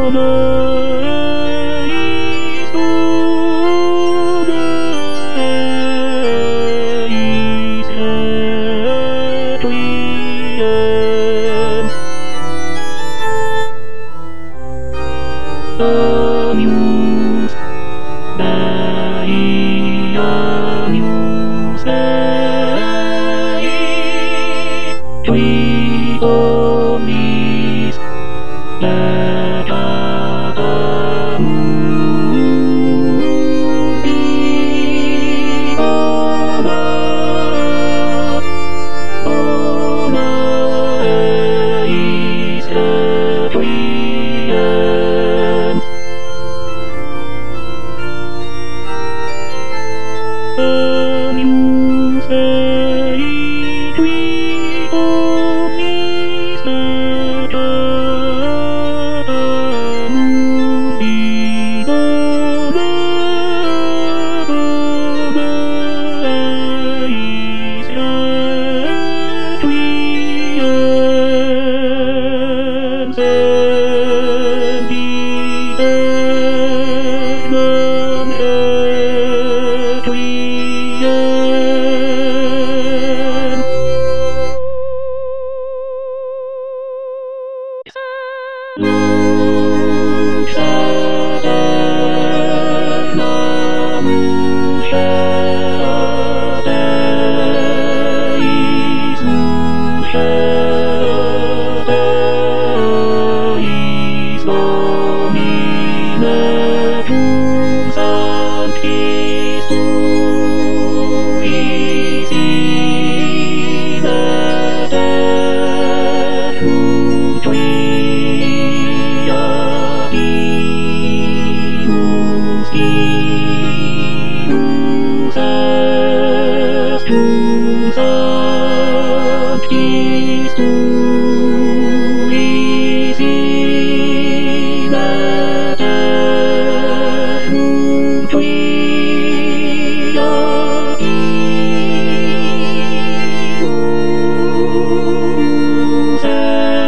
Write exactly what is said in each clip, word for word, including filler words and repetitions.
Agnus Dei, Agnus Dei, qui omnis peccata mundi bona, bona eis requiem. Agnus Dei, qui omnis peccata mundi bona, bona eis requiem. Sempit aeternam requiem. Lux aeternam luceat eis, luceat eis, Domine cum sanctis tuis in aeternum tria Deus, Deus est cum sanctis tuis in aeternum tria Deus est.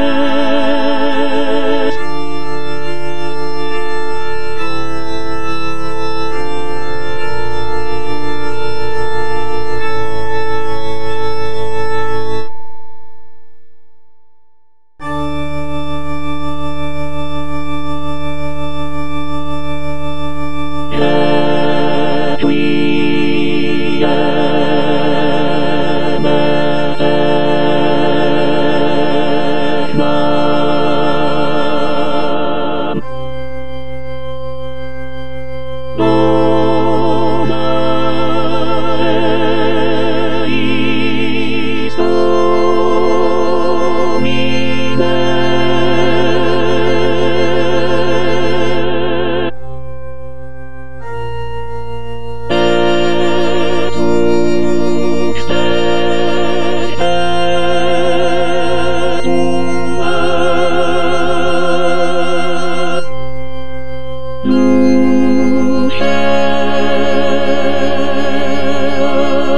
Requiem aeternam. Dona eis Domine. Et lux Dei perpetua,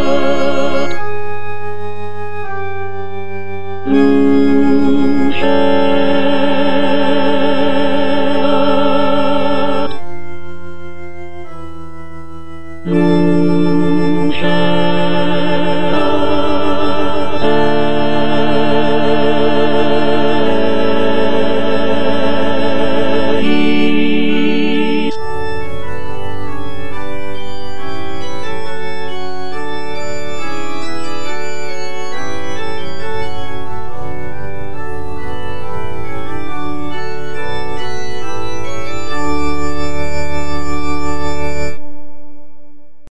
luceat, luceat.